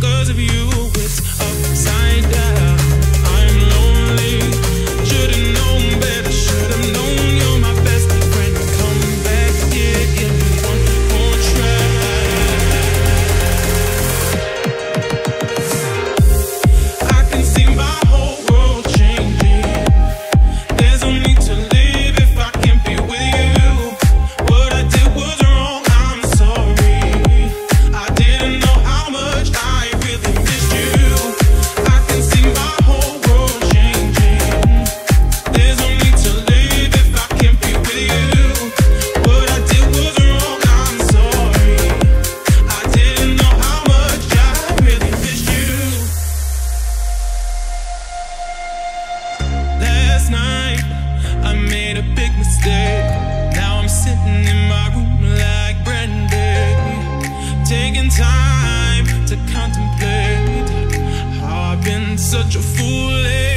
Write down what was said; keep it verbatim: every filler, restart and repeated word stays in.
'cause of you, it's upside down. I'm lonely, should've known better, should've known you're my best friend. Come back here, give me one more try. I can see my whole world changing. There's no need to live if I can't be with you. What I did was wrong, I'm sorry. I didn't know how much I really missed you. I can see my whole world changing. There's no need to live if I can't be with you. What I did was wrong, I'm sorry. I didn't know how much I really missed you. Last night I made a big mistake. Now I'm sitting in my room like Brandy, taking time to contemplate how I've been such a fool lately.